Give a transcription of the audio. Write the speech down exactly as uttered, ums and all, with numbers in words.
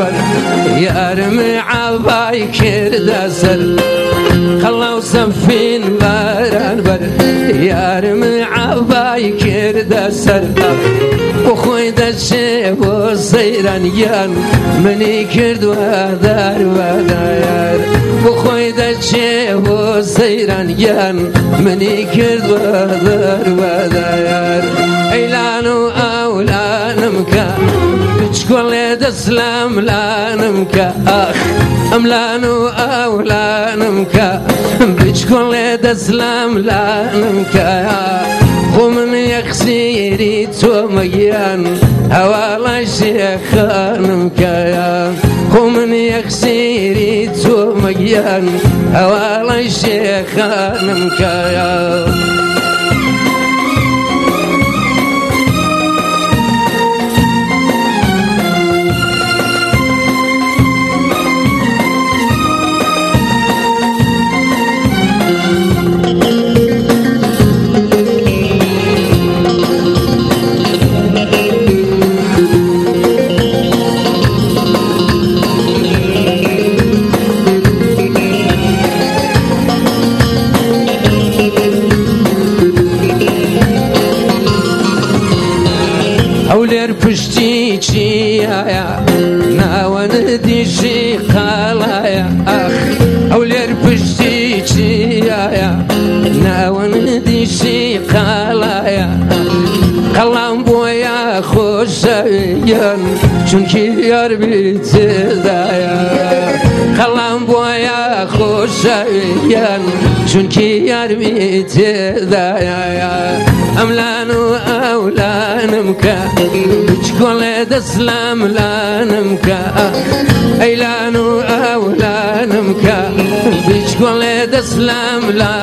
بر يارم عباي كرد سر خلو سفين باران بر يارم عباي كرد سر وخوي دشيب وصيران يان مني كرد ودار ودار وخوي دشيب وصيران يان مني كرد ودار ودار ايلانو اولانمك بتشكل دسلام لانمك اخ املانو اولانمك بتشكل دسلام لانمك ومن يخسيري توميان هوالا شيخانمك يا ومن يخسيري توميان هوالا شيخانمك يا أولير بشتي شيايا ناوان ديشي خالايا أخ أولير بشتي شيايا ناوان ديشي خالايا قلم بويا خوشايان چونكي يار بيتدايا قلم بويا خوشايان چونكي يار بيتدايا أملانو أولانمك بتشكل دسلام لانمك أيلانو أولانمك بتشكل دسلام لانمك